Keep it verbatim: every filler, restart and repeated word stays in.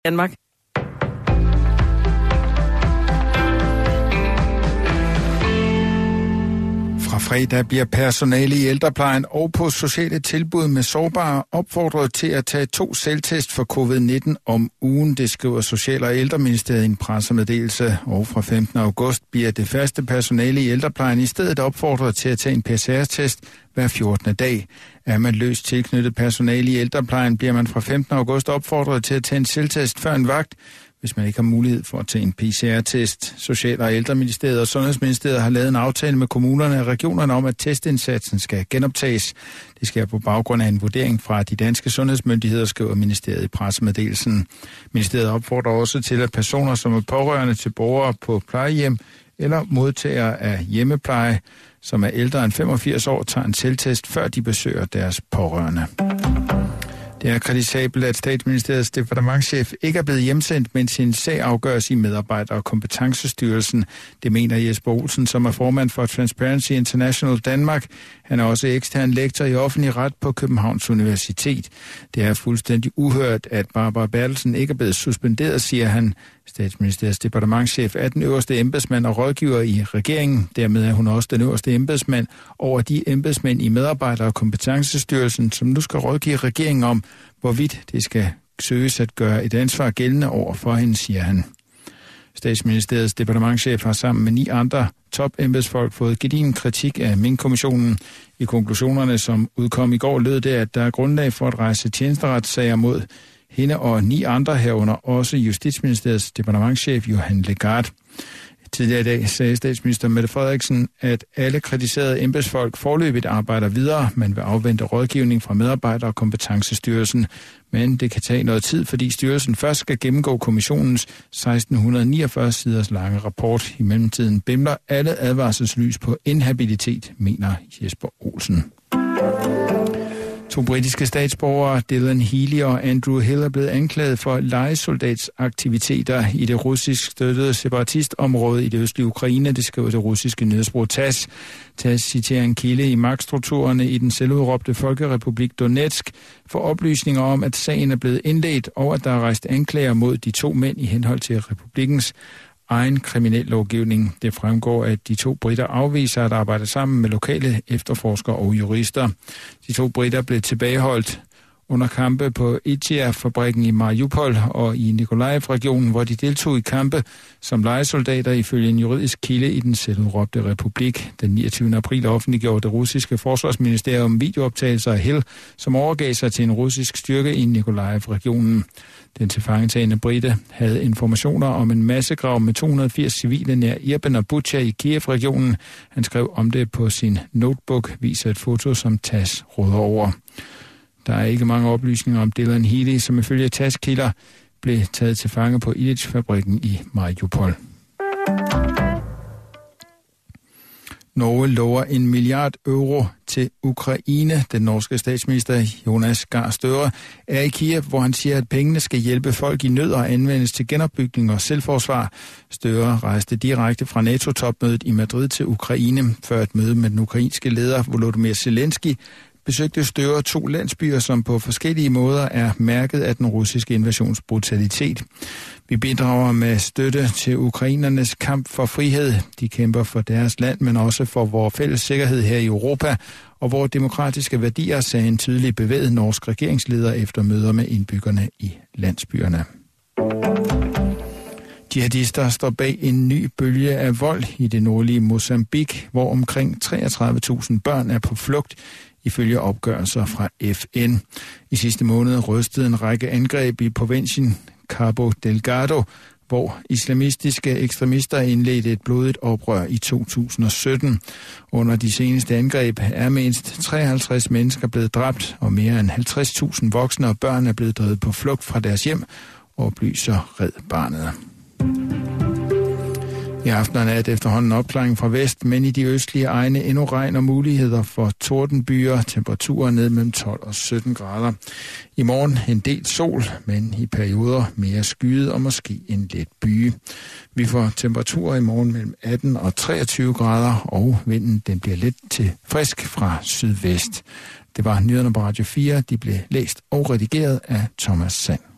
Danmark. Fra fredag bliver personale i ældreplejen og på sociale tilbud med sårbare opfordret til at tage to selvtest for covid nitten om ugen. Det skriver Social- og Ældreministeriet i en pressemeddelelse. Og fra femtende august bliver det faste personale i ældreplejen i stedet opfordret til at tage en P C R-test hver fjortende dag. Er man løst tilknyttet personale i ældreplejen, bliver man fra femtende august opfordret til at tage en selvtest før en vagt, hvis man ikke har mulighed for at tage en P C R-test. Social- og Ældreministeriet og Sundhedsministeriet har lavet en aftale med kommunerne og regionerne om, at testindsatsen skal genoptages. Det sker på baggrund af en vurdering fra de danske sundhedsmyndigheder, skriver ministeriet i pressemeddelelsen. Ministeriet opfordrer også til, at personer, som er pårørende til borgere på plejehjem eller modtagere af hjemmepleje, som er ældre end femogfirs år, tager en selvtest, før de besøger deres pårørende. Det er kritisabelt, at Statsministeriets departementschef ikke er blevet hjemsendt, mens sin sag afgøres i Medarbejder- og Kompetencestyrelsen. Det mener Jesper Olsen, som er formand for Transparency International Danmark. Han er også ekstern lektor i offentlig ret på Københavns Universitet. Det er fuldstændig uhørt, at Barbara Bertelsen ikke er blevet suspenderet, siger han. Statsministeriets departementschef er den øverste embedsmand og rådgiver i regeringen. Dermed er hun også den øverste embedsmand over de embedsmænd i Medarbejder- og Kompetencestyrelsen, som nu skal rådgive regeringen om, hvorvidt det skal søges at gøre et ansvar gældende over for hende, siger han. Statsministeriets departementschef har sammen med ni andre topembedsfolk fået gedigen kritik af Mink-kommissionen. I konklusionerne, som udkom i går, lød det, at der er grundlag for at rejse tjenesteretssager mod hende og ni andre herunder, også Justitsministeriets departementschef Johan Legarth. Tidligere i dag sagde statsminister Mette Frederiksen, at alle kritiserede embedsfolk forløbigt arbejder videre, men vil afvente rådgivning fra Medarbejder- og Kompetencestyrelsen. Men det kan tage noget tid, fordi styrelsen først skal gennemgå kommissionens seksten niogfyrre siders lange rapport. I mellemtiden bimler alle advarselslys på inhabilitet, mener Jesper Olsen. To britiske statsborgere, Dylan Healey og Andrew Hill, er blevet anklaget for lejesoldatsaktiviteter i det russisk støttede separatistområde i det østlige Ukraine, det skriver det russiske nyhedsbureau TASS. TASS citerer en kilde i magtstrukturerne i den selvudråbte Folkerepublik Donetsk for oplysninger om, at sagen er blevet indledt, og at der er rejst anklager mod de to mænd i henhold til republikkens egen kriminel lovgivning. Det fremgår, at de to britter afviser at arbejde sammen med lokale efterforskere og jurister. De to britter blev tilbageholdt under kampe på Ichia-fabrikken i Mariupol og i Nikolaev-regionen, hvor de deltog i kampe som lejesoldater ifølge en juridisk kilde i den selvudråbte republik. Den niogtyvende april offentliggjorde det russiske forsvarsministerium videooptagelser af Hill, som overgav sig til en russisk styrke i Nikolaev-regionen. Den tilfangetagende brite havde informationer om en massegrav med to hundrede og firs civile nær Irpin og Bucha i Kiev-regionen. Han skrev om det på sin notebook, viser et foto, som TASS råder over. Der er ikke mange oplysninger om Dylan Healey, som ifølge TASS-kilder blev taget til fange på Illich-fabrikken i Mariupol. Norge lover en milliard euro til Ukraine. Den norske statsminister Jonas Gahr Støre er i Kiev, hvor han siger, at pengene skal hjælpe folk i nød og anvendes til genopbygning og selvforsvar. Støre rejste direkte fra NATO-topmødet i Madrid til Ukraine. Før et møde med den ukrainske leder Volodymyr Zelensky besøgte Støre to landsbyer, som på forskellige måder er mærket af den russiske invasionsbrutalitet. Vi bidrager med støtte til ukrainernes kamp for frihed. De kæmper for deres land, men også for vores fælles sikkerhed her i Europa, og vores demokratiske værdier, sagde en tydelig bevæget norsk regeringsleder efter møder med indbyggerne i landsbyerne. Jihadister står bag en ny bølge af vold i det nordlige Mozambique, hvor omkring treogtredive tusind børn er på flugt, ifølge opgørelser fra F N. I sidste måned rystede en række angreb i provinsen Cabo Delgado, hvor islamistiske ekstremister indledte et blodigt oprør i to tusind og sytten. Under de seneste angreb er mindst treoghalvtreds mennesker blevet dræbt, og mere end halvtreds tusind voksne og børn er blevet drevet på flugt fra deres hjem, oplyser Red Barnet. I aften er det efterhånden opklaring fra vest, men i de østlige egne endnu regn og muligheder for tordenbyer, temperaturer ned mellem tolv og sytten grader. I morgen en del sol, men i perioder mere skyet og måske en let byge. Vi får temperaturer i morgen mellem atten og treogtyve grader, og vinden den bliver let til frisk fra sydvest. Det var nyhederne på Radio fire. De blev læst og redigeret af Thomas Sand.